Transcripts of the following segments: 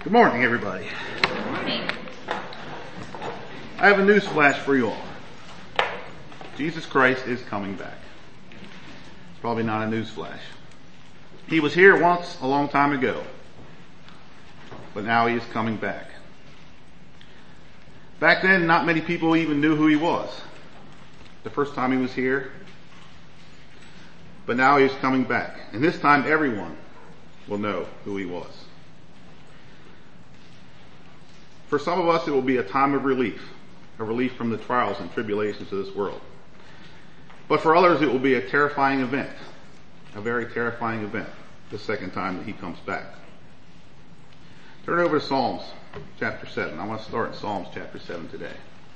Good morning, everybody. Good morning. I have a news flash for you all. Jesus Christ is coming back. It's probably not a news flash. He was here once a long time ago, but now he is coming back. Back then, not many people even knew who he was. The first time he was here, but now he is coming back. And this time everyone will know who he was. For some of us, it will be a time of relief, a relief from the trials and tribulations of this world. But for others, it will be a terrifying event, a very terrifying event, the second time that he comes back. Turn over to Psalms chapter 7. I want to start in Psalms chapter 7 today.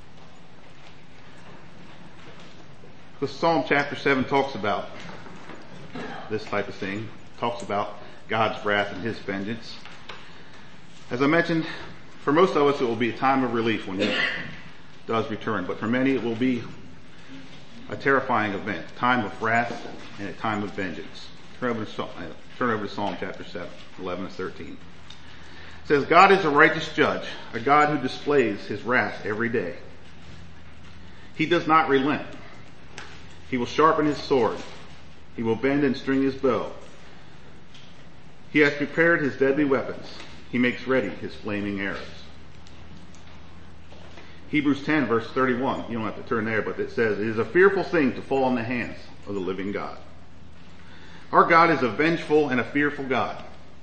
Because Psalm chapter 7 talks about this type of thing, talks about God's wrath and his vengeance. As I mentioned, for most of us it will be a time of relief when he does return, but for many it will be a terrifying event, a time of wrath and a time of vengeance. Turn over to Psalm chapter 7, 11 to 13. It says, God is a righteous judge, a God who displays his wrath every day. He does not relent. He will sharpen his sword. He will bend and string his bow. He has prepared his deadly weapons. He makes ready his flaming arrows. Hebrews 10 verse 31, you don't have to turn there, but it says, it is a fearful thing to fall in the hands of the living God. Our God is a vengeful and a fearful God,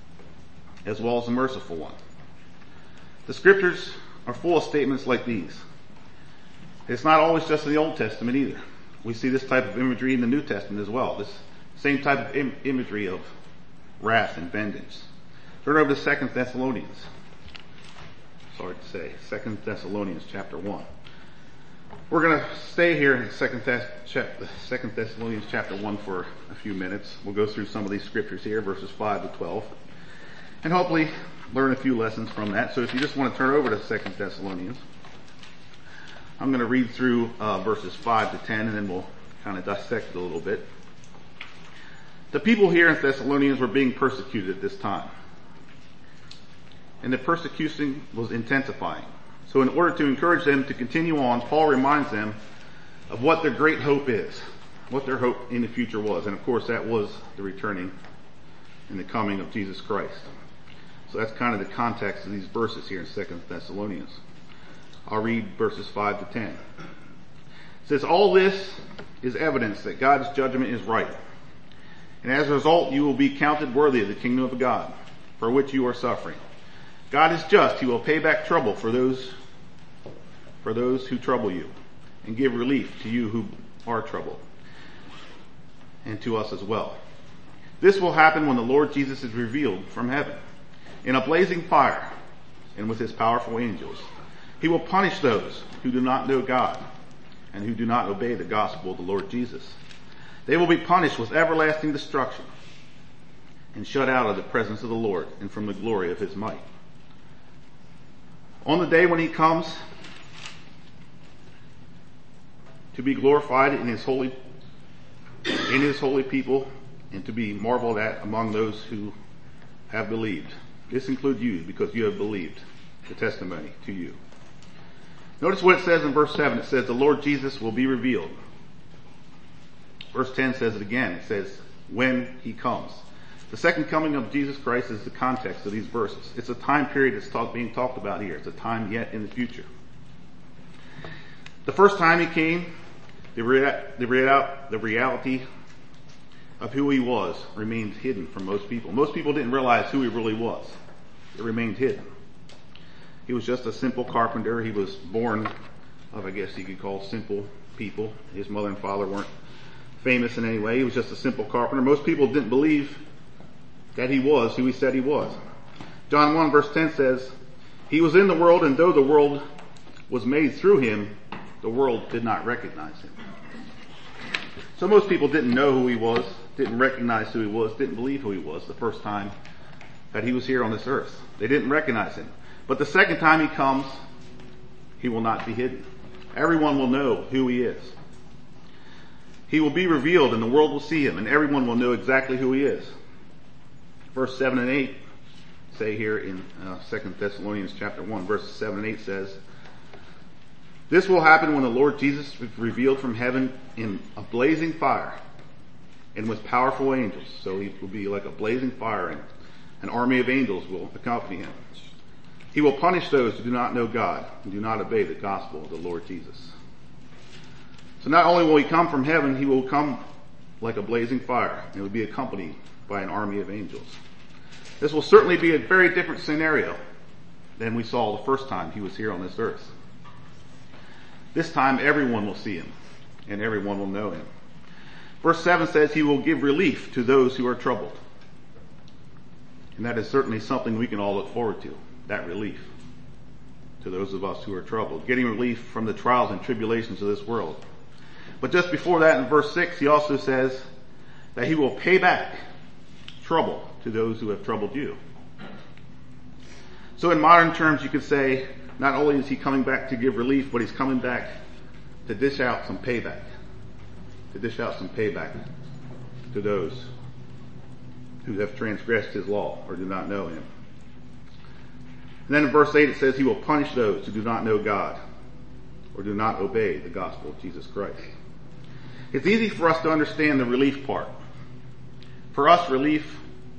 as well as a merciful one. The scriptures are full of statements like these. It's not always just in the Old Testament either. We see this type of imagery in the New Testament as well. This same type of imagery of wrath and vengeance. Turn over to 2 Thessalonians. Sorry to say, 2 Thessalonians chapter 1. We're going to stay here in 2 Thessalonians chapter 1 for a few minutes. We'll go through some of these scriptures here, verses 5 to 12, and hopefully learn a few lessons from that. So if you just want to turn over to 2 Thessalonians, I'm going to read through verses 5 to 10, and then we'll kind of dissect it a little bit. The people here in Thessalonians were being persecuted at this time. And the persecution was intensifying. So in order to encourage them to continue on, Paul reminds them of what their great hope is, what their hope in the future was. And of course that was the returning and the coming of Jesus Christ. So that's kind of the context of these verses here in 2 Thessalonians. I'll read verses 5 to 10. It says, all this is evidence that God's judgment is right. And as a result, you will be counted worthy of the kingdom of God, for which you are suffering. God is just. He will pay back trouble for those who trouble you, and give relief to you who are troubled, and to us as well. This will happen when the Lord Jesus is revealed from heaven in a blazing fire and with his powerful angels. He will punish those who do not know God and who do not obey the gospel of the Lord Jesus. They will be punished with everlasting destruction and shut out of the presence of the Lord and from the glory of his might. On the day when he comes to be glorified in his holy people and to be marveled at among those who have believed. This includes you because you have believed the testimony to you. Notice what it says in verse 7. It says the Lord Jesus will be revealed. Verse 10 says it again. It says when he comes. The second coming of Jesus Christ is the context of these verses. It's a time period that's being talked about here. It's a time yet in the future. The first time he came, the reality of who he was remained hidden from most people. Most people didn't realize who he really was. It remained hidden. He was just a simple carpenter. He was born of, I guess you could call, simple people. His mother and father weren't famous in any way. He was just a simple carpenter. Most people didn't believe that he was who he said he was. John 1 verse 10 says, he was in the world, and though the world was made through him, the world did not recognize him. So most people didn't know who he was, didn't recognize who he was, didn't believe who he was the first time that he was here on this earth. They didn't recognize him. But the second time he comes, he will not be hidden. Everyone will know who he is. He will be revealed and the world will see him, and everyone will know exactly who he is. Verse 7 and 8 say here in 2 Thessalonians chapter 1, verses 7 and 8 says, "This will happen when the Lord Jesus is revealed from heaven in a blazing fire and with powerful angels." So he will be like a blazing fire, and an army of angels will accompany him. "He will punish those who do not know God and do not obey the gospel of the Lord Jesus." So not only will he come from heaven, he will come like a blazing fire, and will be accompanied by an army of angels. This will certainly be a very different scenario than we saw the first time he was here on this earth. This time everyone will see him, and everyone will know him. Verse 7 says he will give relief to those who are troubled. And that is certainly something we can all look forward to, that relief to those of us who are troubled, getting relief from the trials and tribulations of this world. But just before that, in verse 6, he also says that he will pay back trouble to those who have troubled you. So in modern terms, you could say, not only is he coming back to give relief, but he's coming back to dish out some payback. To dish out some payback to those who have transgressed his law or do not know him. And then in verse 8 it says he will punish those who do not know God or do not obey the gospel of Jesus Christ. It's easy for us to understand the relief part. For us, relief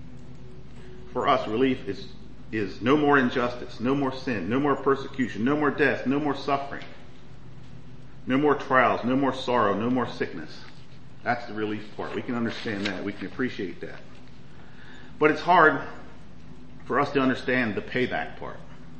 is no more injustice, no more sin, no more persecution, no more death, no more suffering, no more trials, no more sorrow, no more sickness. That's the relief part. We can understand that. We can appreciate that. But it's hard for us to understand the payback part.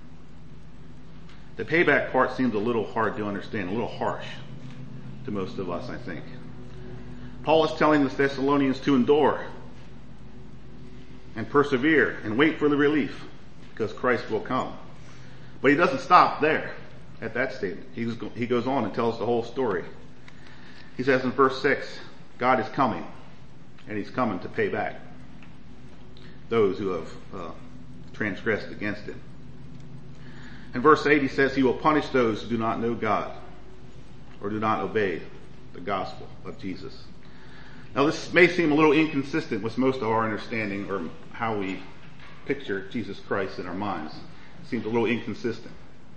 The payback part seems a little hard to understand, a little harsh to most of us, I think. Paul is telling the Thessalonians to endure and persevere and wait for the relief because Christ will come. But he doesn't stop there at that statement. He goes on and tells the whole story. He says in verse 6, God is coming, and he's coming to pay back those who have transgressed against him. In verse 8 he says he will punish those who do not know God or do not obey the gospel of Jesus. Now this may seem a little inconsistent with most of our understanding or how we picture Jesus Christ in our minds. It seems a little inconsistent.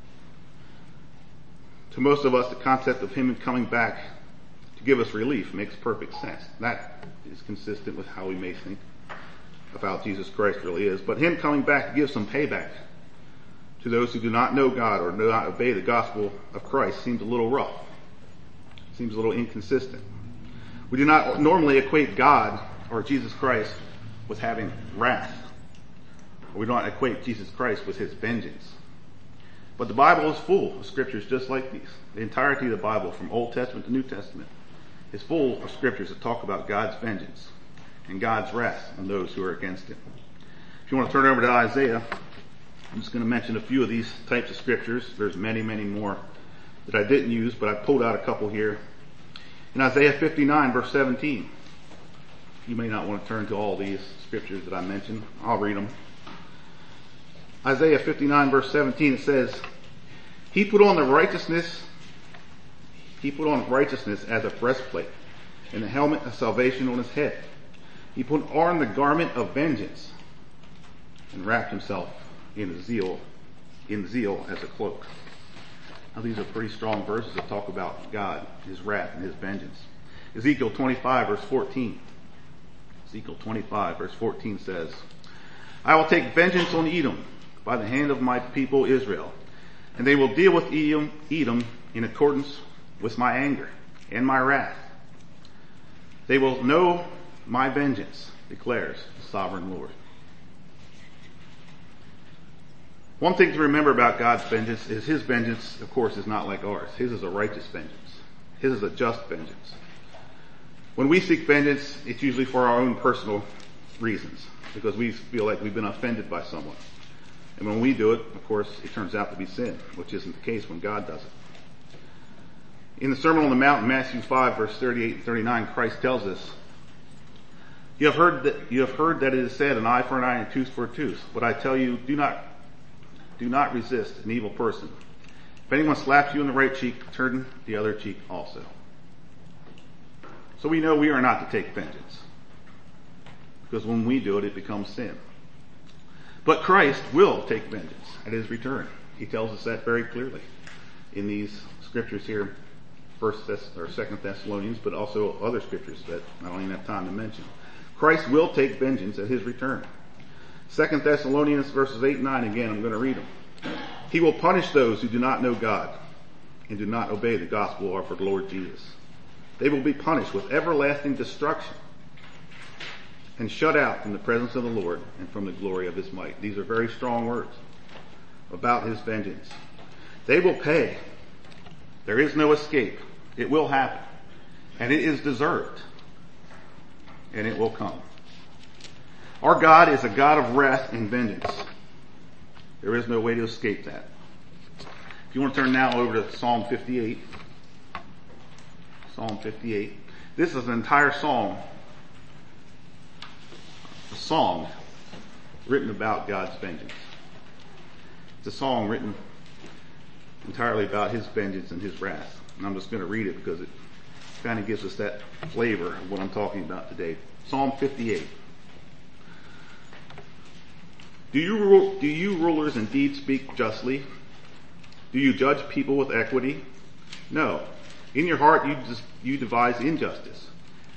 To most of us, the concept of him coming back to give us relief makes perfect sense. That is consistent with how we may think of how Jesus Christ really is. But him coming back to give some payback to those who do not know God or do not obey the gospel of Christ seems a little rough. Seems a little inconsistent. We do not normally equate God or Jesus Christ with having wrath. Or we don't equate Jesus Christ with his vengeance. But the Bible is full of scriptures just like these. The entirety of the Bible, from Old Testament to New Testament, is full of scriptures that talk about God's vengeance and God's wrath on those who are against him. If you want to turn over to Isaiah, I'm just going to mention a few of these types of scriptures. There's many, many more that I didn't use, but I pulled out a couple here. In Isaiah 59, verse 17, you may not want to turn to all these scriptures that I mentioned. I'll read them. Isaiah 59, verse 17, it says, He put on righteousness as a breastplate, and the helmet of salvation on his head. He put on the garment of vengeance, and wrapped himself in zeal as a cloak. Now these are pretty strong verses that talk about God, his wrath, and his vengeance. Ezekiel 25, verse 14. Ezekiel 25, verse 14 says, I will take vengeance on Edom by the hand of my people Israel, and they will deal with Edom in accordance with my anger and my wrath. They will know my vengeance, declares the sovereign Lord. One thing to remember about God's vengeance is his vengeance, of course, is not like ours. His is a righteous vengeance. His is a just vengeance. When we seek vengeance, it's usually for our own personal reasons, because we feel like we've been offended by someone. And when we do it, of course, it turns out to be sin, which isn't the case when God does it. In the Sermon on the Mount, Matthew 5, verse 38 and 39, Christ tells us, You have heard that it is said, an eye for an eye and a tooth for a tooth. But I tell you, do not resist an evil person. If anyone slaps you on the right cheek, turn the other cheek also. So we know we are not to take vengeance, because when we do it, it becomes sin. But Christ will take vengeance at his return. He tells us that very clearly in these scriptures here, 2 Thessalonians, but also other scriptures that I don't even have time to mention. Christ will take vengeance at his return. 2 Thessalonians verses 8 and 9, again, I'm going to read them. He will punish those who do not know God and do not obey the gospel of our Lord Jesus. They will be punished with everlasting destruction and shut out from the presence of the Lord and from the glory of his might. These are very strong words about his vengeance. They will pay. There is no escape. It will happen. And it is deserved. And it will come. Our God is a God of wrath and vengeance. There is no way to escape that. If you want to turn now over to Psalm 58. Psalm 58. This is an entire psalm. A song written about God's vengeance. It's a song written entirely about his vengeance and his wrath. And I'm just going to read it because it kind of gives us that flavor of what I'm talking about today. Psalm 58. Do you rulers indeed speak justly? Do you judge people with equity? No. In your heart you devise injustice.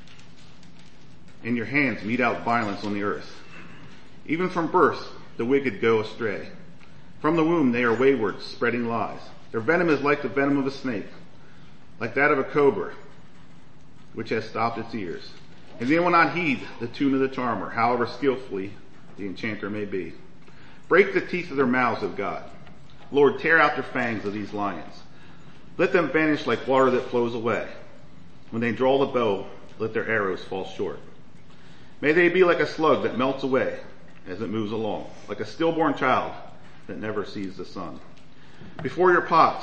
In your hands mete out violence on the earth. Even from birth the wicked go astray. From the womb they are wayward, spreading lies. Their venom is like the venom of a snake, like that of a cobra, which has stopped its ears. And they will not heed the tune of the charmer, however skillfully the enchanter may be. Break the teeth of their mouths, O God. Lord, tear out their fangs of these lions. Let them vanish like water that flows away. When they draw the bow, let their arrows fall short. May they be like a slug that melts away as it moves along, like a stillborn child that never sees the sun. Before your pots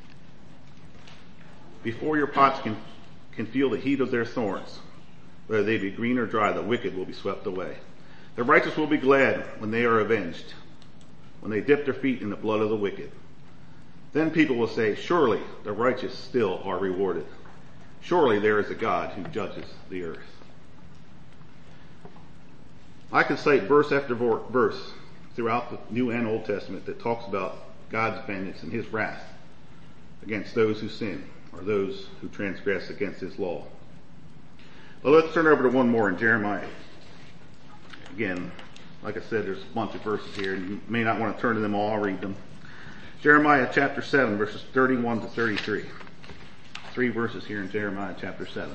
can feel the heat of their thorns, whether they be green or dry, the wicked will be swept away. The righteous will be glad when they are avenged, when they dip their feet in the blood of the wicked. Then people will say, surely the righteous still are rewarded. Surely there is a God who judges the earth. I could cite verse after verse throughout the New and Old Testament that talks about God's vengeance and his wrath against those who sin or those who transgress against his law. Well, let's turn over to one more in Jeremiah. Again, like I said, there's a bunch of verses here, and you may not want to turn to them all. I'll read them. Jeremiah chapter 7, verses 31 to 33. 3 verses here in Jeremiah chapter 7.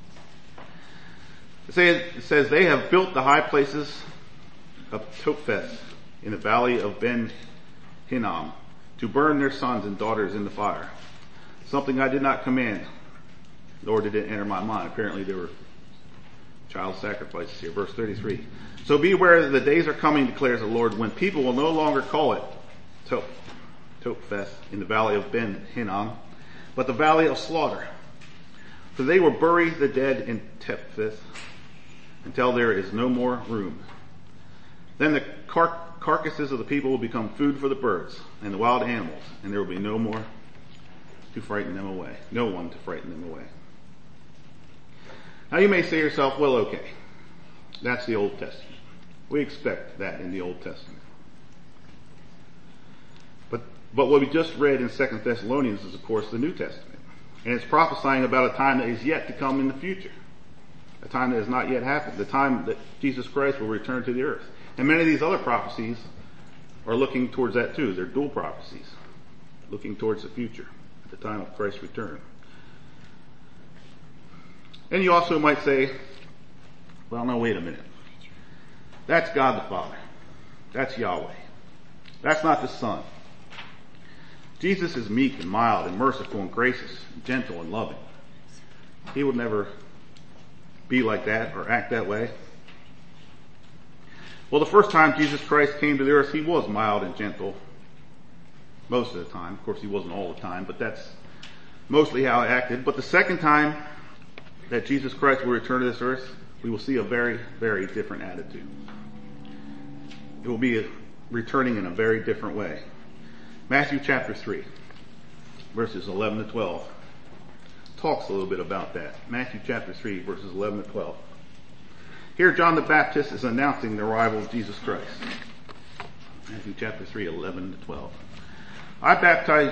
It says, they have built the high places of Topheth in the valley of Ben Hinnom to burn their sons and daughters in the fire. Something I did not command, nor did it enter my mind. Apparently there were child sacrifices here. Verse 33. So beware that the days are coming, declares the Lord, when people will no longer call it Topheth in the valley of Ben Hinnom, but the valley of slaughter. For they will bury the dead in Topheth until there is no more room. Then the carcasses of the people will become food for the birds and the wild animals, and there will be no more to frighten them away. No one to frighten them away. Now you may say to yourself, well, okay, that's the Old Testament. We expect that in the Old Testament. But what we just read in 2 Thessalonians is, of course, the New Testament. And it's prophesying about a time that is yet to come in the future. A time that has not yet happened. The time that Jesus Christ will return to the earth. And many of these other prophecies are looking towards that too. They're dual prophecies. Looking towards the future. At the time of Christ's return. And you also might say, well, no, wait a minute. That's God the Father. That's Yahweh. That's not the Son. Jesus is meek and mild and merciful and gracious and gentle and loving. He would never be like that or act that way. Well, the first time Jesus Christ came to the earth, he was mild and gentle. Most of the time. Of course, he wasn't all the time, but that's mostly how he acted. But the second time that Jesus Christ will return to this earth, we will see a very, very different attitude. It will be returning in a very different way. Matthew chapter 3, verses 11 to 12, talks a little bit about that. Matthew chapter 3, verses 11 to 12. Here John the Baptist is announcing the arrival of Jesus Christ. Matthew chapter 3, 11 to 12. I baptize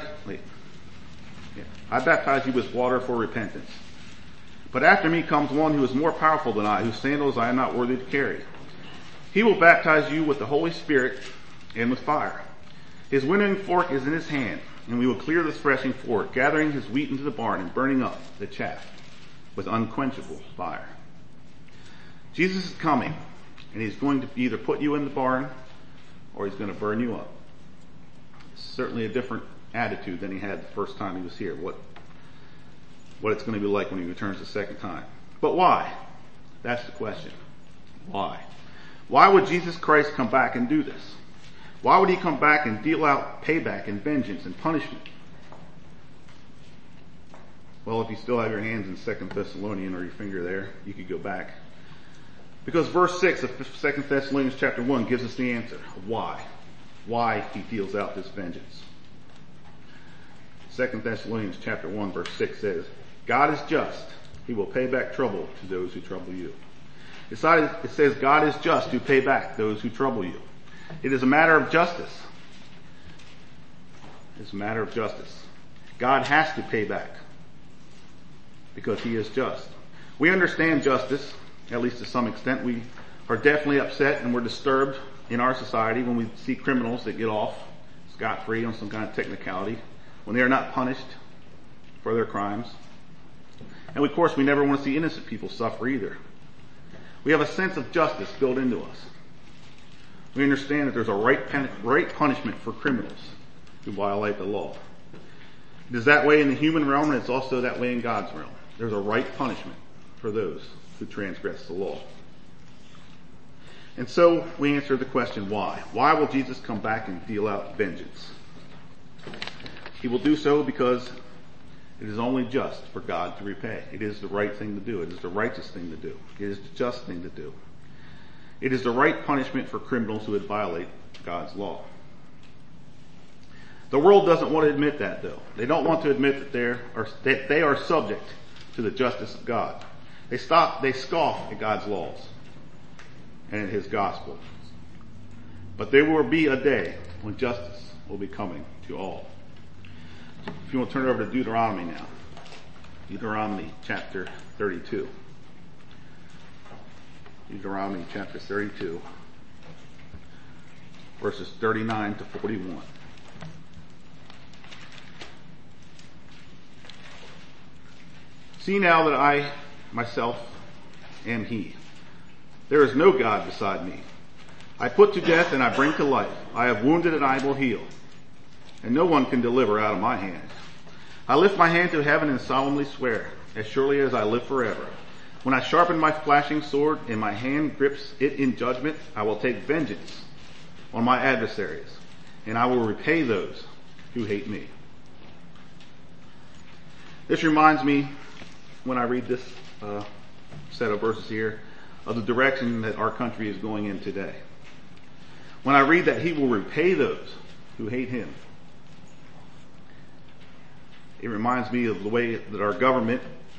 you with water for repentance. But after me comes one who is more powerful than I, whose sandals I am not worthy to carry. He will baptize you with the Holy Spirit and with fire. His winnowing fork is in his hand, and we will clear the threshing floor, gathering his wheat into the barn and burning up the chaff with unquenchable fire. Jesus is coming, and he's going to either put you in the barn or he's going to burn you up. It's certainly a different attitude than he had the first time he was here. What it's going to be like when he returns the second time. But why? That's the question. Why? Why would Jesus Christ come back and do this? Why would he come back and deal out payback and vengeance and punishment? Well, if you still have your hands in 2 Thessalonians or your finger there, you could go back. Because verse 6 of 2 Thessalonians chapter 1 gives us the answer of why. Why he deals out this vengeance. 2 Thessalonians chapter 1 verse 6 says, God is just. He will pay back trouble to those who trouble you. It says God is just to pay back those who trouble you. It is a matter of justice. It's a matter of justice. God has to pay back because he is just. We understand justice, at least to some extent. We are definitely upset and we're disturbed in our society when we see criminals that get off scot-free on some kind of technicality, when they are not punished for their crimes. And of course, we never want to see innocent people suffer either. We have a sense of justice built into us. We understand that there's a right punishment for criminals who violate the law. It is that way in the human realm, and it's also that way in God's realm. There's a right punishment for those who transgress the law. And so we answer the question, why? Why will Jesus come back and deal out vengeance? He will do so because it is only just for God to repay. It is the right thing to do. It is the righteous thing to do. It is the just thing to do. It is the right punishment for criminals who would violate God's law. The world doesn't want to admit that, though. They don't want to admit that they are subject to the justice of God. They scoff at God's laws and at his gospel. But there will be a day when justice will be coming to all. If you want to turn over to Deuteronomy now. Deuteronomy chapter 32. Deuteronomy chapter 32, verses 39 to 41. See now that I myself am he. There is no God beside me. I put to death and I bring to life. I have wounded and I will heal. And no one can deliver out of my hand. I lift my hand to heaven and solemnly swear, as surely as I live forever. When I sharpen my flashing sword and my hand grips it in judgment, I will take vengeance on my adversaries, and I will repay those who hate me. This reminds me, when I read this set of verses here, of the direction that our country is going in today. When I read that he will repay those who hate him, it reminds me of the way that our government,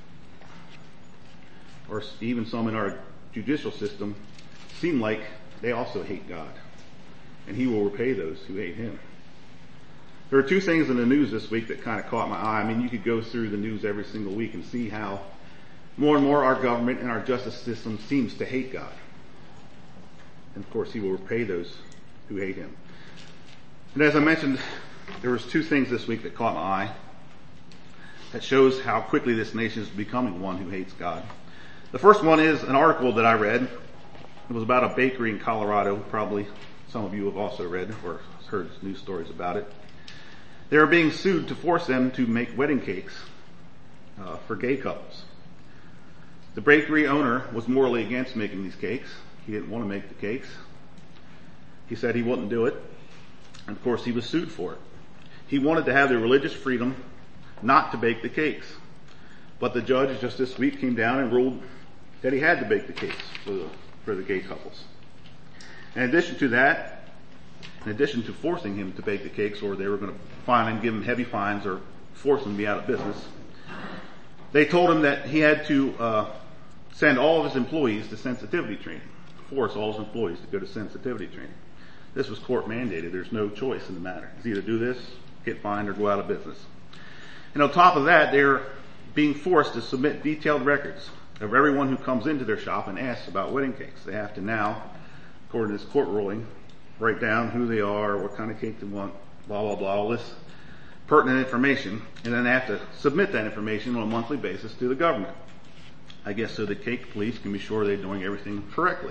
or even some in our judicial system, seem like they also hate God. And he will repay those who hate him. There are two things in the news this week that kind of caught my eye. I mean, you could go through the news every single week and see how more and more our government and our justice system seems to hate God. And of course, he will repay those who hate him. And as I mentioned, there was two things this week that caught my eye that shows how quickly this nation is becoming one who hates God. The first one is an article that I read. It was about a bakery in Colorado. Probably some of you have also read or heard news stories about it. They are being sued to force them to make wedding cakes for gay couples. The bakery owner was morally against making these cakes. He didn't want to make the cakes. He said he wouldn't do it. And of course, he was sued for it. He wanted to have the religious freedom not to bake the cakes. But the judge just this week came down and ruled that he had to bake the cakes for the gay couples. In addition to that, in addition to forcing him to bake the cakes, or they were going to fine him, give him heavy fines, or force him to be out of business, they told him that he had to send all of his employees to sensitivity training, force all his employees to go to sensitivity training. This was court mandated. There's no choice in the matter. It's either do this, get fined, or go out of business. And on top of that, they're being forced to submit detailed records of everyone who comes into their shop and asks about wedding cakes. They have to now, according to this court ruling, write down who they are, what kind of cake they want, blah, blah, blah, all this pertinent information, and then they have to submit that information on a monthly basis to the government. I guess so the cake police can be sure they're doing everything correctly.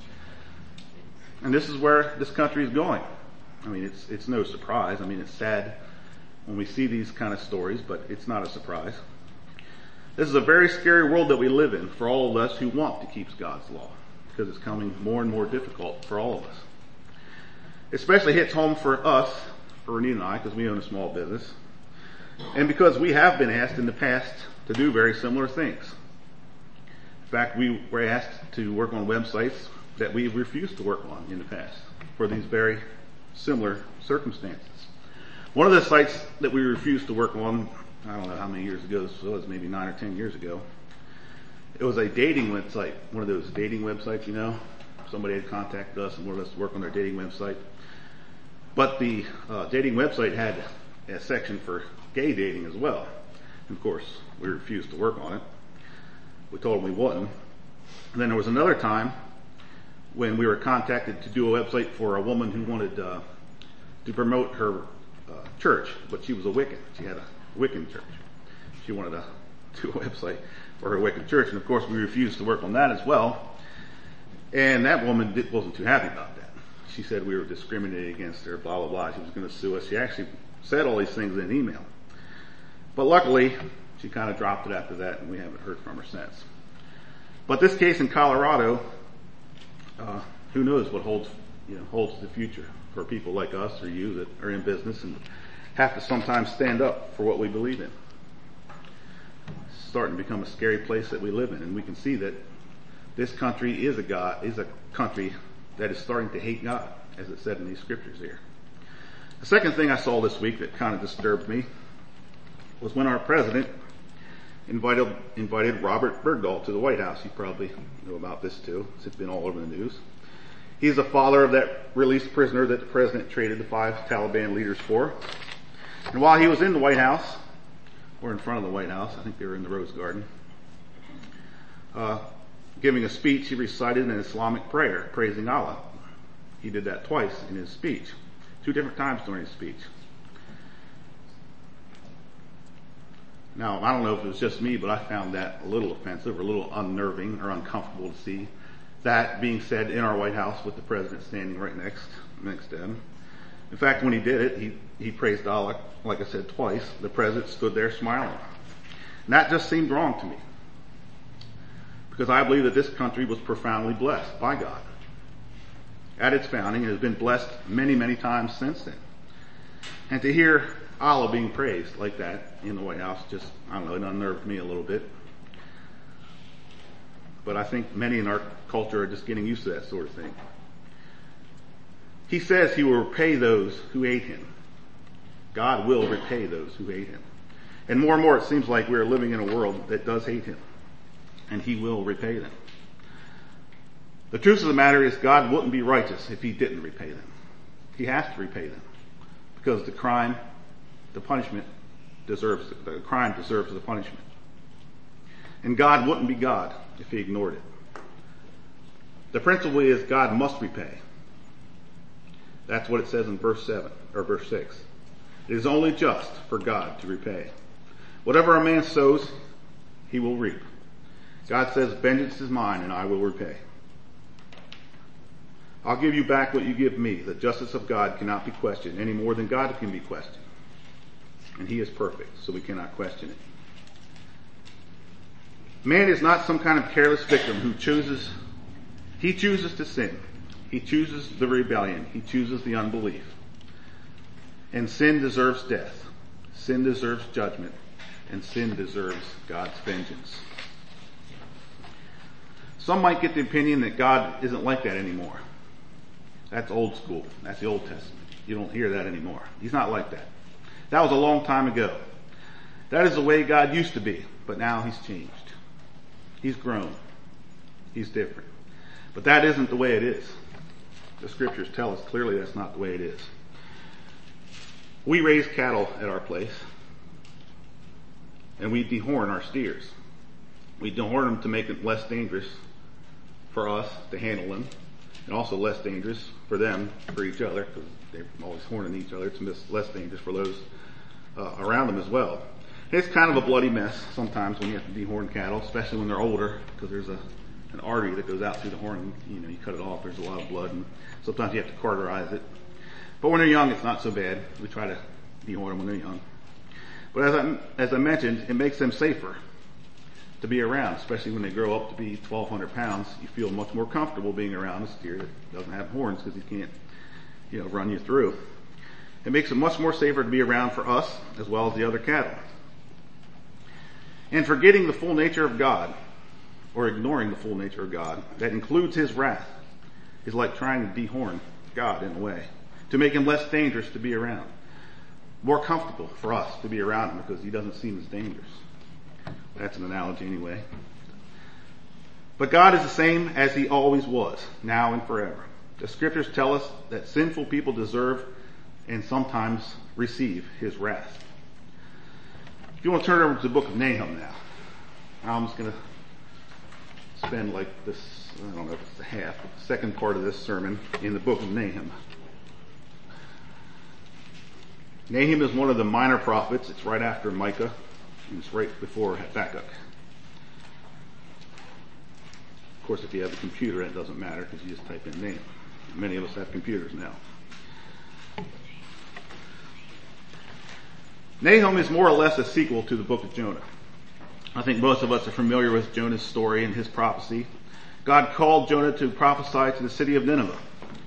And this is where this country is going. I mean, it's no surprise. I mean, it's sad when we see these kind of stories, but it's not a surprise. This is a very scary world that we live in for all of us who want to keep God's law, because it's becoming more and more difficult for all of us. It especially hits home for us, for Renita and I, because we own a small business, and because we have been asked in the past to do very similar things. In fact, we were asked to work on websites that we've refused to work on in the past for these very similar circumstances. One of the sites that we refused to work on, I don't know how many years ago this was, maybe 9 or 10 years ago. It was a dating website, one of those dating websites, you know. Somebody had contacted us and wanted us to work on their dating website. But the dating website had a section for gay dating as well. And of course, we refused to work on it. We told them we wouldn't. And then there was another time when we were contacted to do a website for a woman who wanted to promote her church, but she was a Wiccan. She had a Wiccan church. She wanted to do a website for her Wiccan church, and of course we refused to work on that as well. And that woman wasn't too happy about that. She said we were discriminating against her, blah, blah, blah. She was going to sue us. She actually said all these things in an email. But luckily, she kind of dropped it after that, and we haven't heard from her since. But this case in Colorado, who knows what holds the future for people like us or you that are in business and have to sometimes stand up for what we believe in. It's starting to become a scary place that we live in, and we can see that this country is a country that is starting to hate God, as it said in these scriptures here. The second thing I saw this week that kind of disturbed me was when our president invited Robert Bergdahl to the White House. You probably know about this too. It's been all over the news. He's the father of that released prisoner that the president traded the 5 Taliban leaders for. And while he was in the White House, or in front of the White House, I think they were in the Rose Garden, giving a speech, he recited an Islamic prayer, praising Allah. He did that twice in his speech, 2 different times during his speech. Now, I don't know if it was just me, but I found that a little offensive, or a little unnerving, or uncomfortable to see that being said in our White House with the president standing right next to him. In fact, when he did it, he praised Allah, like I said, twice. The president stood there smiling. And that just seemed wrong to me, because I believe that this country was profoundly blessed by God. At its founding, it has been blessed many, many times since then. And to hear Allah being praised like that in the White House, just, I don't know, it unnerved me a little bit. But I think many in our culture are just getting used to that sort of thing. He says he will repay those who hate him. God will repay those who hate him. And more it seems like we're living in a world that does hate him. And he will repay them. The truth of the matter is God wouldn't be righteous if he didn't repay them. He has to repay them. Because the crime deserves the punishment. And God wouldn't be God if he ignored it. The principle is God must repay. That's what it says in verse 6. It is only just for God to repay. Whatever a man sows, he will reap. God says, vengeance is mine and I will repay. I'll give you back what you give me. The justice of God cannot be questioned any more than God can be questioned. And he is perfect, so we cannot question it. Man is not some kind of careless victim who chooses to sin. He chooses the rebellion. He chooses the unbelief. And sin deserves death. Sin deserves judgment. And sin deserves God's vengeance. Some might get the opinion that God isn't like that anymore. That's old school. That's the Old Testament. You don't hear that anymore. He's not like that. That was a long time ago. That is the way God used to be. But now he's changed. He's grown. He's different. But that isn't the way it is. The scriptures tell us clearly that's not the way it is. We raise cattle at our place, and we dehorn our steers. We dehorn them to make it less dangerous for us to handle them, and also less dangerous for them, for each other, because they're always horning each other. It's less dangerous for those around them as well. It's kind of a bloody mess sometimes when you have to dehorn cattle, especially when they're older, because there's an artery that goes out through the horn. And, you cut it off, there's a lot of blood, and sometimes you have to cauterize it. But when they're young, it's not so bad. We try to dehorn them when they're young. But as I mentioned, it makes them safer to be around, especially when they grow up to be 1,200 pounds. You feel much more comfortable being around a steer that doesn't have horns because he can't, run you through. It makes it much more safer to be around for us as well as the other cattle. And forgetting the full nature of God, or ignoring the full nature of God, that includes his wrath, is like trying to dehorn God in a way, to make him less dangerous to be around. More comfortable for us to be around him because he doesn't seem as dangerous. That's an analogy anyway. But God is the same as he always was, now and forever. The scriptures tell us that sinful people deserve and sometimes receive his wrath. If you want to turn over to the book of Nahum now, I'm just going to spend like this, I don't know if it's the second part of this sermon in the book of Nahum. Nahum is one of the minor prophets. It's right after Micah, and it's right before Habakkuk. Of course, if you have a computer, it doesn't matter because you just type in Nahum. Many of us have computers now. Nahum is more or less a sequel to the book of Jonah. I think most of us are familiar with Jonah's story and his prophecy. God called Jonah to prophesy to the city of Nineveh.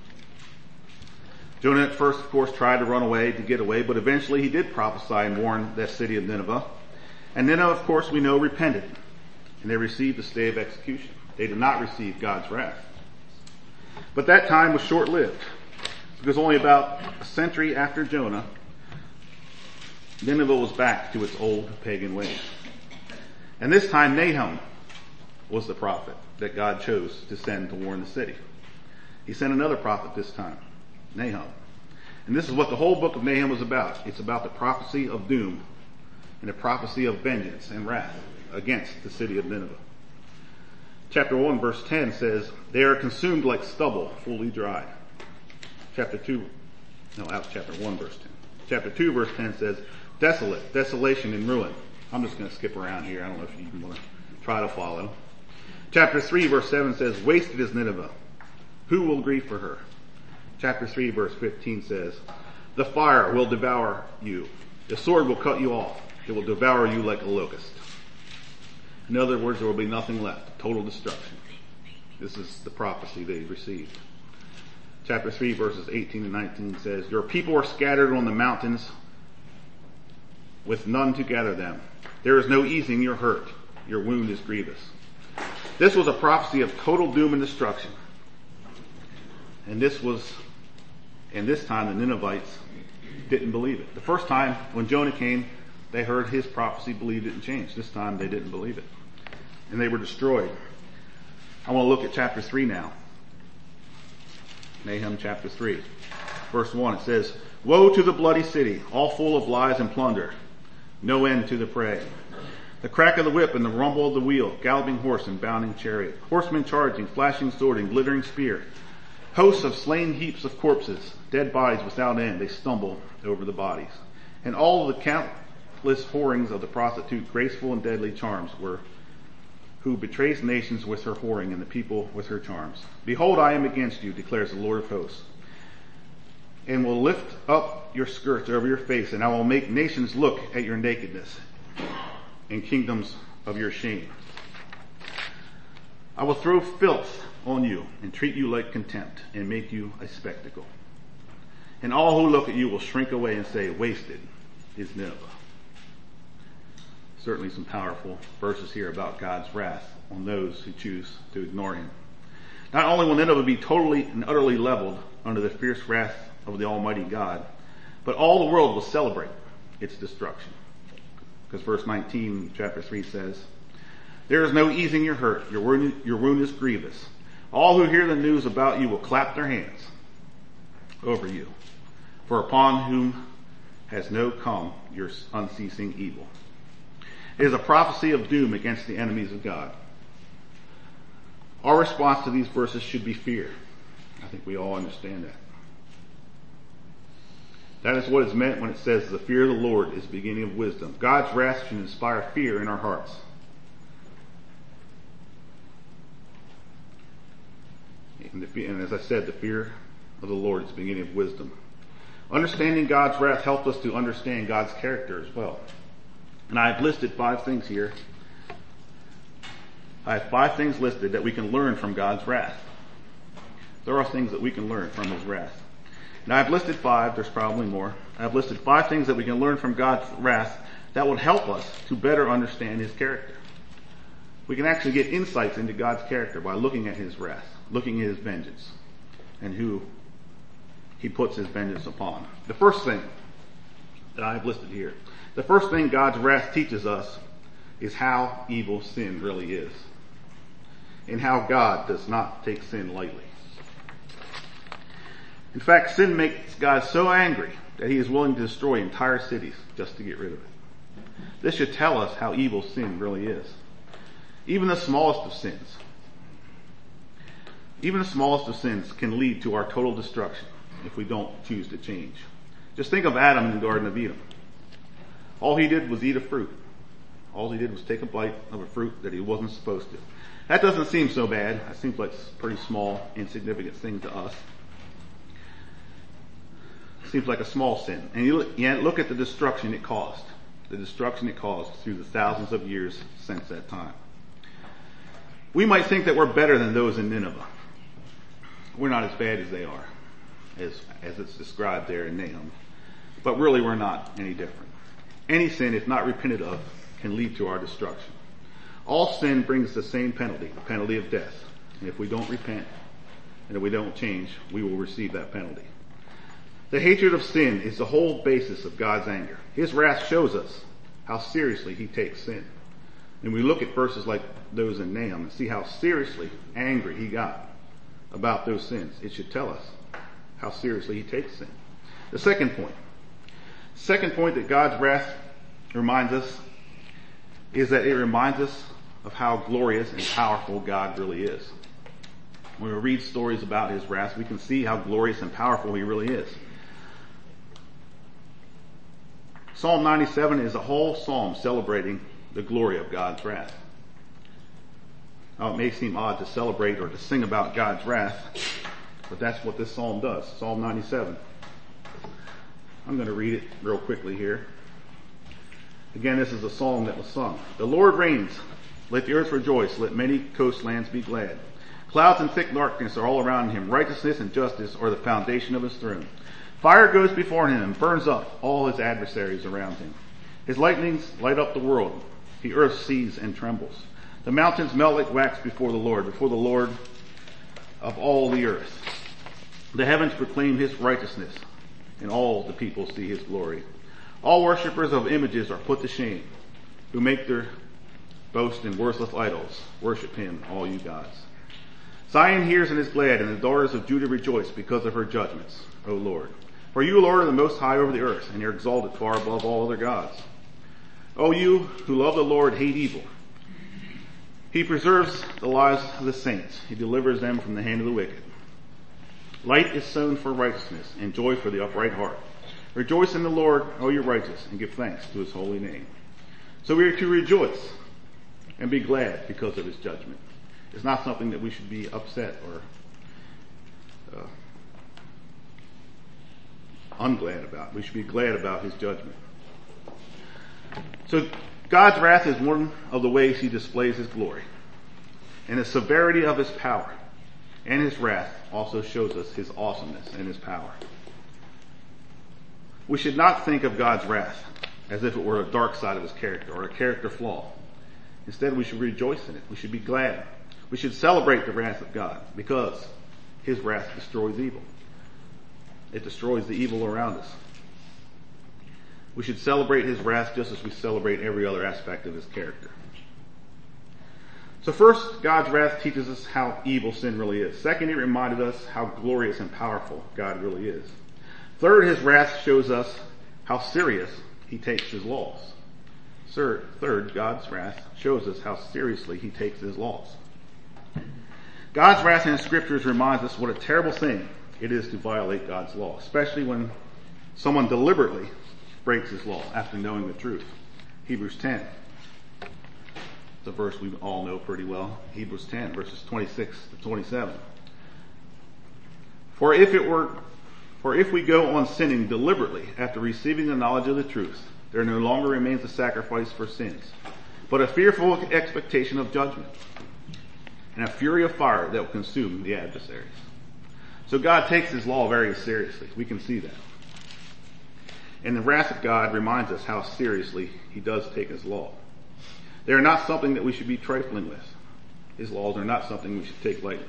Jonah at first, of course, tried to run away, to get away, but eventually he did prophesy and warn that city of Nineveh. And Nineveh, of course, we know, repented, and they received a stay of execution. They did not receive God's wrath. But that time was short-lived, because only about a century after Jonah, Nineveh was back to its old pagan ways. And this time Nahum was the prophet that God chose to send to warn the city. He sent another prophet this time, Nahum. And this is what the whole book of Nahum is about. It's about the prophecy of doom and the prophecy of vengeance and wrath against the city of Nineveh. Chapter 1 verse 10 says, "They are consumed like stubble, fully dry." Chapter 1 verse 10. Chapter 2 verse 10 says, "Desolate, desolation and ruin." I'm just going to skip around here. I don't know if you want to try to follow. Chapter 3 verse 7 says, "Wasted is Nineveh. Who will grieve for her?" Chapter 3 verse 15 says, "The fire will devour you. The sword will cut you off. It will devour you like a locust." In other words, there will be nothing left. Total destruction. This is the prophecy they received. Chapter 3 verses 18 and 19 says, "Your people are scattered on the mountains with none to gather them. There is no easing your hurt. Your wound is grievous." This was a prophecy of total doom and destruction. And this time the Ninevites didn't believe it. The first time when Jonah came, they heard his prophecy, believed it, and changed. This time they didn't believe it. And they were destroyed. I want to look at chapter 3 now. Nahum chapter 3. Verse 1, it says, "Woe to the bloody city, all full of lies and plunder. No end to the prey. The crack of the whip and the rumble of the wheel, galloping horse and bounding chariot, horsemen charging, flashing sword and glittering spear. Hosts of slain heaps of corpses, dead bodies without end, they stumble over the bodies. And all of the countless whorings of the prostitute, graceful and deadly charms were, who betrays nations with her whoring and the people with her charms. Behold, I am against you, declares the Lord of hosts, and will lift up your skirts over your face, and I will make nations look at your nakedness and kingdoms of your shame. I will throw filth on you and treat you like contempt and make you a spectacle. And all who look at you will shrink away and say, wasted is Nineveh." Certainly some powerful verses here about God's wrath on those who choose to ignore him. Not only will Nineveh be totally and utterly leveled under the fierce wrath of the Almighty God, but all the world will celebrate its destruction. Because verse 19, chapter 3 says, "There is no easing your hurt. Your wound is grievous. All who hear the news about you will clap their hands. over you. For upon whom has no come your unceasing evil. It is a prophecy of doom against the enemies of God. Our response to these verses should be fear. I think we all understand that. That is what is meant when it says the fear of the Lord is the beginning of wisdom. God's wrath should inspire fear in our hearts. And as I said, the fear of the Lord is the beginning of wisdom. Understanding God's wrath helps us to understand God's character as well. And I've listed 5 things here. I have 5 things listed that we can learn from God's wrath. There are things that we can learn from His wrath. Now I've listed 5, there's probably more. I've listed 5 things that we can learn from God's wrath that would help us to better understand His character. We can actually get insights into God's character by looking at His wrath, looking at His vengeance, and who He puts His vengeance upon. The first thing that I've listed here, the first thing God's wrath teaches us is how evil sin really is, and how God does not take sin lightly. In fact, sin makes God so angry that He is willing to destroy entire cities just to get rid of it. This should tell us how evil sin really is. Even the smallest of sins can lead to our total destruction if we don't choose to change. Just think of Adam in the Garden of Eden. All he did was eat a fruit. All he did was take a bite of a fruit that he wasn't supposed to. That doesn't seem so bad. That seems like a pretty small, insignificant thing to us. Seems like a small sin. And yet look at the destruction it caused. The destruction it caused through the thousands of years since that time. We might think that we're better than those in Nineveh. We're not as bad as they are, as it's described there in Nahum. But really we're not any different. Any sin, if not repented of, can lead to our destruction. All sin brings the same penalty, the penalty of death. And if we don't repent, and if we don't change, we will receive that penalty. The hatred of sin is the whole basis of God's anger. His wrath shows us how seriously He takes sin. And we look at verses like those in Nahum and see how seriously angry He got about those sins. It should tell us how seriously He takes sin. The second point that God's wrath reminds us is that it reminds us of how glorious and powerful God really is. When we read stories about His wrath, we can see how glorious and powerful He really is. Psalm 97 is a whole psalm celebrating the glory of God's wrath. Now, it may seem odd to celebrate or to sing about God's wrath, but that's what this psalm does. Psalm 97. I'm going to read it real quickly here. Again, this is a song that was sung. The Lord reigns. Let the earth rejoice. Let many coastlands be glad. Clouds and thick darkness are all around Him. Righteousness and justice are the foundation of His throne. Fire goes before Him and burns up all His adversaries around Him. His lightnings light up the world. The earth sees and trembles. The mountains melt like wax before the Lord of all the earth. The heavens proclaim His righteousness, and all the people see His glory. All worshippers of images are put to shame, who make their boast in worthless idols. Worship Him, all you gods. Zion hears and is glad, and the daughters of Judah rejoice because of her judgments, O Lord. For you, Lord, are the most high over the earth, and you're exalted far above all other gods. O you who love the Lord, hate evil. He preserves the lives of the saints. He delivers them from the hand of the wicked. Light is sown for righteousness, and joy for the upright heart. Rejoice in the Lord, O you righteous, and give thanks to His holy name. So we are to rejoice and be glad because of His judgment. It's not something that we should be upset or unglad about. We should be glad about His judgment. So God's wrath is one of the ways He displays His glory. And the severity of His power and His wrath also shows us His awesomeness and His power. We should not think of God's wrath as if it were a dark side of His character or a character flaw. Instead, we should rejoice in it. We should be glad. We should celebrate the wrath of God because His wrath destroys evil. It destroys the evil around us. We should celebrate His wrath just as we celebrate every other aspect of His character. So first, God's wrath teaches us how evil sin really is. Second, it reminded us how glorious and powerful God really is. Third, his wrath shows us how serious he takes his laws. Third, God's wrath shows us how seriously he takes his laws. God's wrath in the scriptures reminds us what a terrible thing it is to violate God's law, especially when someone deliberately breaks his law after knowing the truth. Hebrews 10. It's a verse we all know pretty well. Hebrews 10, verses 26 to 27. For if we go on sinning deliberately after receiving the knowledge of the truth, there no longer remains a sacrifice for sins, but a fearful expectation of judgment and a fury of fire that will consume the adversaries. So God takes his law very seriously. We can see that. And the wrath of God reminds us how seriously he does take his law. They are not something that we should be trifling with. His laws are not something we should take lightly.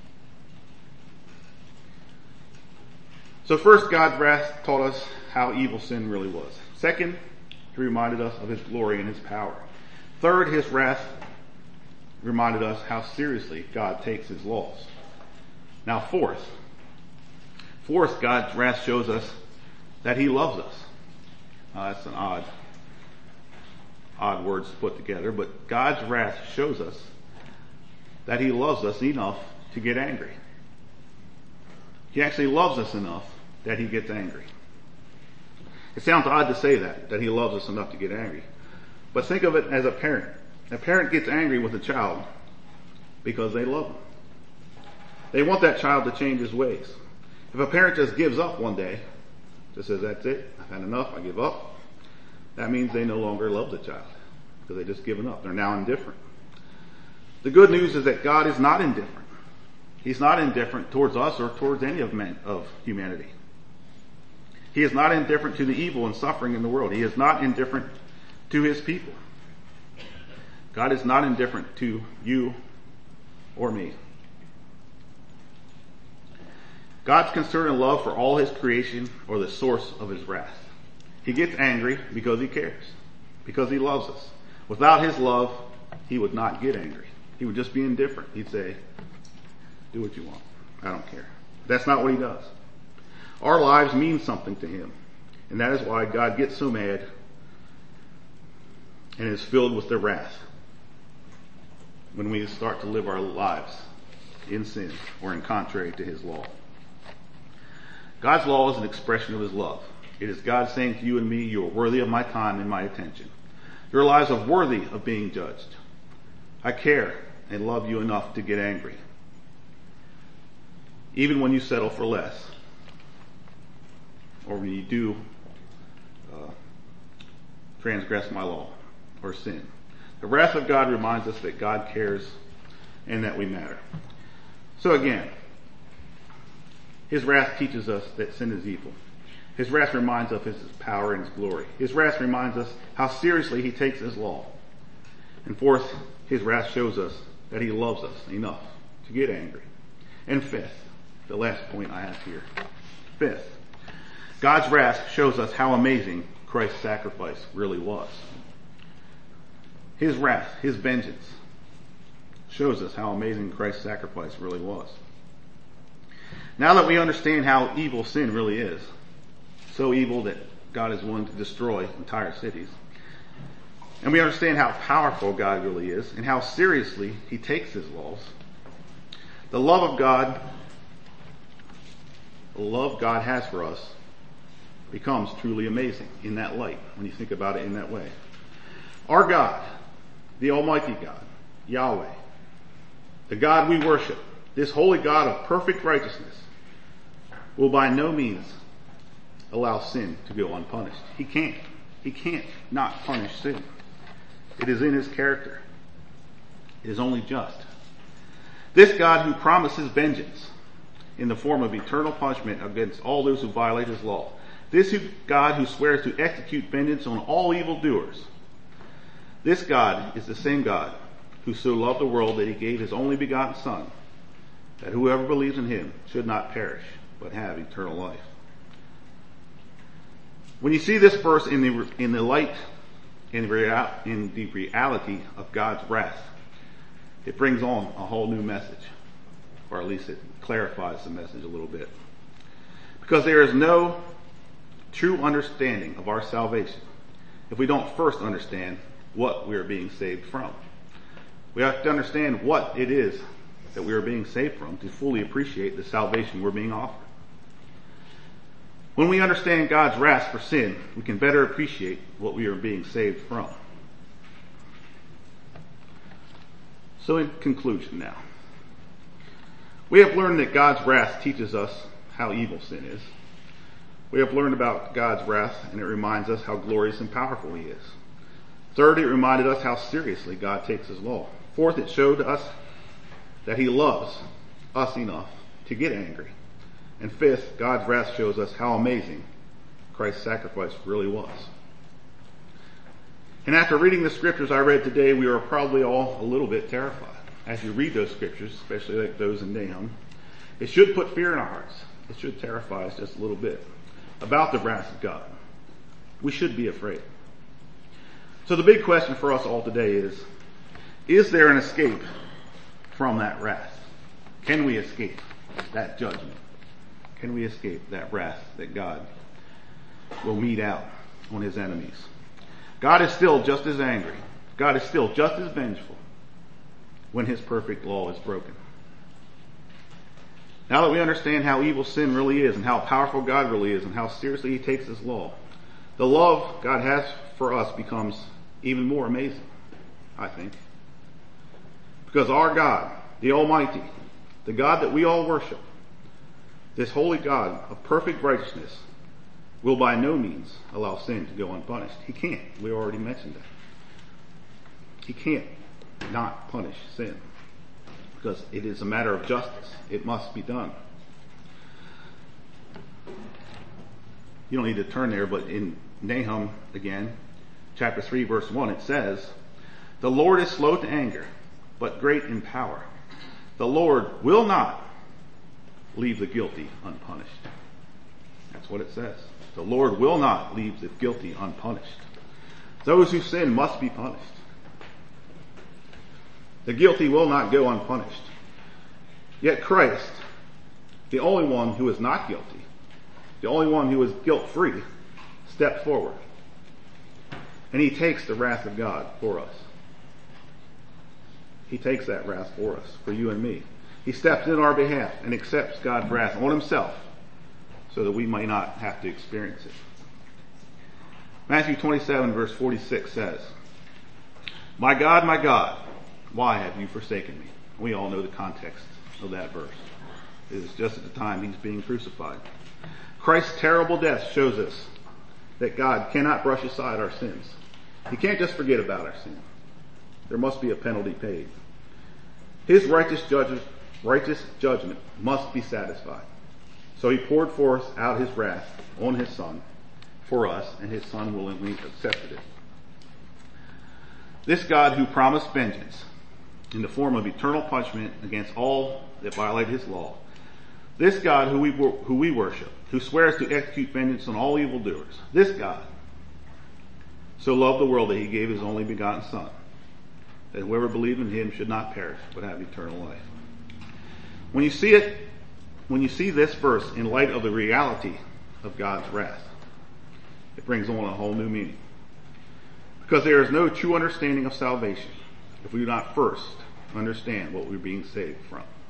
So first, God's wrath taught us how evil sin really was. Second, he reminded us of his glory and his power. Third, his wrath reminded us how seriously God takes his laws. Now fourth, God's wrath shows us that he loves us. That's an odd words to put together, but God's wrath shows us that he loves us enough to get angry. He actually loves us enough that he gets angry. It sounds odd to say that he loves us enough to get angry. But think of it as a parent. A parent gets angry with a child because they love him. They want that child to change his ways. If a parent just gives up one day, just says, that's it, I've had enough, I give up, that means they no longer love the child because they've just given up. They're now indifferent. The good news is that God is not indifferent. He's not indifferent towards us or towards any of humanity. He is not indifferent to the evil and suffering in the world. He is not indifferent to his people. God is not indifferent to you or me. God's concern and love for all his creation are the source of his wrath. He gets angry because he cares, because he loves us. Without his love, he would not get angry. He would just be indifferent. He'd say, do what you want. I don't care. That's not what he does. Our lives mean something to him. And that is why God gets so mad and is filled with the wrath when we start to live our lives in sin or in contrary to his law. God's law is an expression of his love. It is God saying to you and me, you are worthy of my time and my attention. Your lives are worthy of being judged. I care and love you enough to get angry, even when you settle for less, or when you do transgress my law or sin. The wrath of God reminds us that God cares and that we matter. So again, his wrath teaches us that sin is evil. His wrath reminds us of his power and his glory. His wrath reminds us how seriously he takes his law. And fourth, his wrath shows us that he loves us enough to get angry. And fifth, the last point I have here. Fifth, God's wrath shows us how amazing Christ's sacrifice really was. His wrath, his vengeance, shows us how amazing Christ's sacrifice really was. Now that we understand how evil sin really is, so evil that God is willing to destroy entire cities, and we understand how powerful God really is and how seriously he takes his laws, the love God has for us becomes truly amazing in that light when you think about it in that way. Our God, the Almighty God, Yahweh, the God we worship, this holy God of perfect righteousness, will by no means allow sin to go unpunished. He can't. He can't not punish sin. It is in his character. It is only just. This God who promises vengeance in the form of eternal punishment against all those who violate his law. This God who swears to execute vengeance on all evildoers. This God is the same God who so loved the world that he gave his only begotten Son, that whoever believes in him should not perish, but have eternal life. When you see this verse in the light, in the reality of God's wrath, it brings on a whole new message, or at least it clarifies the message a little bit. Because there is no true understanding of our salvation if we don't first understand what we are being saved from. We have to understand what it is that we are being saved from to fully appreciate the salvation we're being offered. When we understand God's wrath for sin, we can better appreciate what we are being saved from. So in conclusion now, we have learned that God's wrath teaches us how evil sin is. We have learned about God's wrath, and it reminds us how glorious and powerful He is. Third, it reminded us how seriously God takes His law. Fourth, it showed us that He loves us enough to get angry. And fifth, God's wrath shows us how amazing Christ's sacrifice really was. And after reading the scriptures I read today, we are probably all a little bit terrified. As you read those scriptures, especially like those in Nahum, it should put fear in our hearts. It should terrify us just a little bit about the wrath of God. We should be afraid. So the big question for us all today is there an escape from that wrath? Can we escape that judgment? Can we escape that wrath that God will mete out on His enemies? God is still just as angry. God is still just as vengeful when His perfect law is broken. Now that we understand how evil sin really is and how powerful God really is and how seriously He takes His law, the love God has for us becomes even more amazing, I think. Because our God, the Almighty, the God that we all worship, this holy God of perfect righteousness, will by no means allow sin to go unpunished. He can't. We already mentioned that. He can't not punish sin because it is a matter of justice. It must be done. You don't need to turn there, but in Nahum again, chapter 3, verse 1, it says, "The Lord is slow to anger, but great in power. The Lord will not leave the guilty unpunished." That's what it says. The Lord will not leave the guilty unpunished. Those who sin must be punished. The guilty will not go unpunished. Yet Christ, the only one who is not guilty, the only one who is guilt-free, stepped forward. And He takes the wrath of God for us. He takes that wrath for us, for you and me. He steps in our behalf and accepts God's wrath on Himself so that we might not have to experience it. Matthew 27 verse 46 says, my God, why have you forsaken me?" We all know the context of that verse. It is just at the time He's being crucified. Christ's terrible death shows us that God cannot brush aside our sins. He can't just forget about our sin. There must be a penalty paid. His righteous judgment must be satisfied. So He poured forth out His wrath on His Son for us, and His Son willingly accepted it. This God who promised vengeance in the form of eternal punishment against all that violate His law, this God who we worship, who swears to execute vengeance on all evildoers, this God so loved the world that He gave His only begotten Son, that whoever believes in Him should not perish but have eternal life. When you see this verse in light of the reality of God's wrath, it brings on a whole new meaning. Because there is no true understanding of salvation if we do not first understand what we're being saved from.